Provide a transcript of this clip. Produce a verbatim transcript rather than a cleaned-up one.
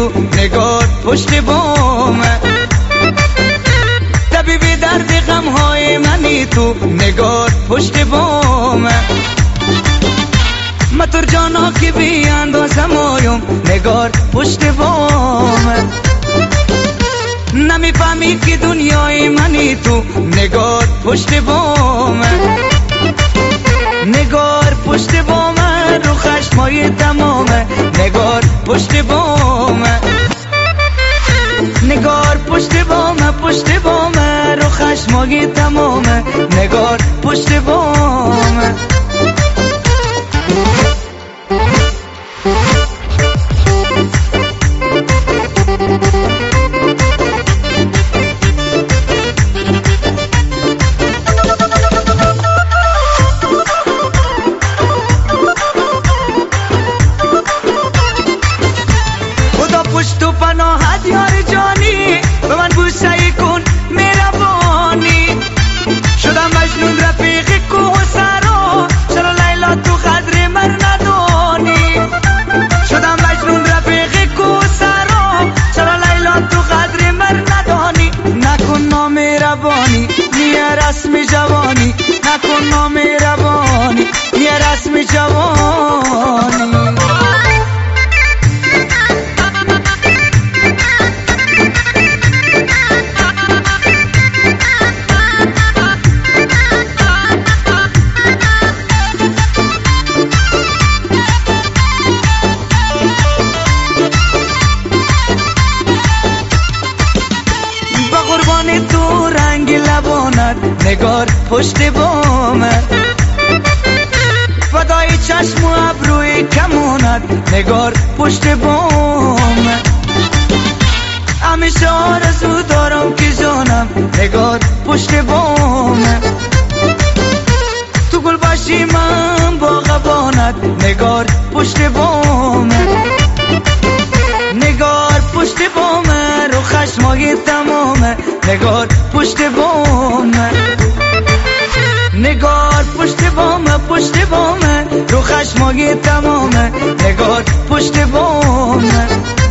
تو نگار پشت بامه، طبیب درد غمهای منی تو نگار پشت بامه. مطور جانا که بی اندازه مایم نگار پشت بامه. نمیفهمی که دنیای منی تو نگار پشت بامه. نگار پشت بامه رو خشمای تمامه، نگار پشت بامه. نگار پشت بامه پشت بامه رو خشمای تمامه، نگار پشت بامه. پشت و پناهت یار جانی، به من بوسه کن مهربانی. شدم مجنون رفیق کوه و سرا، چرا لیلا تو قدر من ندانی؟ شدم مجنون رفیق کوه و سرا، چرا لیلا تو قدر من ندانی؟ نکن نامهربانی نیه رسم جوانی، نکن نامهربانی نیه رسم جوانی. تو رنگ لبانت نگار پشت بامه، فدای چشم و ابروی کمانت نگار پشت بامه. همیشه آرزو دارم که جانم نگار پشت بامه. تو گل باشی من باغبانت نگار پشت بامه. نگار پشت بامه رو خشمای تمامه، نگار پشت بامه. نگار پشت بامه پشت بامه رو خشمای تمامه، نگار پشت بامه.